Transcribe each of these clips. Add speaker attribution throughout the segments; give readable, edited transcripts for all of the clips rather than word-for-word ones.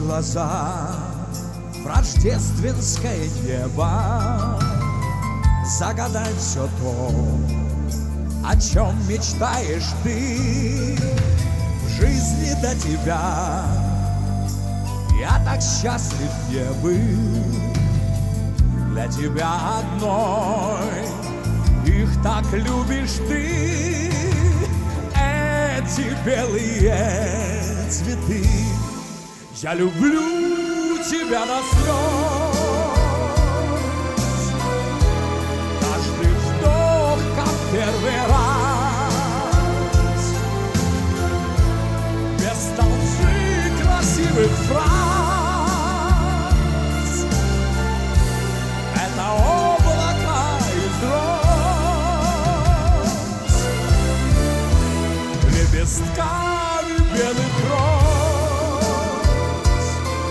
Speaker 1: глаза в рождественское небо, загадать все то, о чем мечтаешь ты. В жизни до тебя я так счастлив не был. Для тебя одной их так любишь ты. Эти белые цветы, я люблю тебя до слез. Каждый вздох, как первый раз, без толщи красивых фраз. Это облака из роз, лепестками белых роз.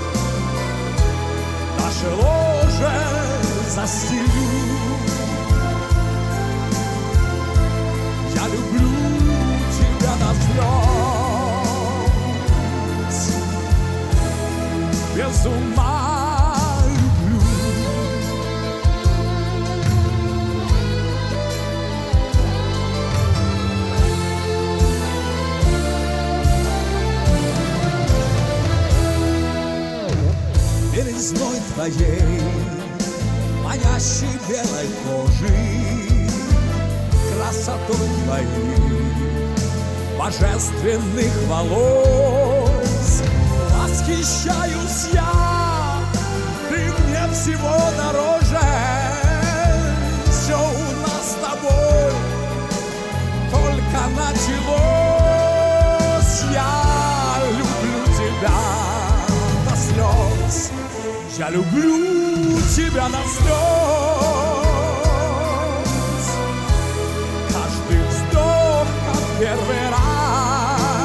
Speaker 1: Наше ложе застелю. Я люблю тебя до слез, без ума люблю. Белизной твоей, манящей белой кожи, красотой твоих божественных волос восхищаюсь я. Ты мне всего дороже. Все у нас с тобой только началось. Я люблю тебя до слез. Я люблю тебя до слез. Каждый вздох, как первый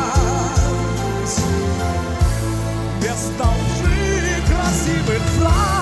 Speaker 1: раз, без толщи красивых фраз.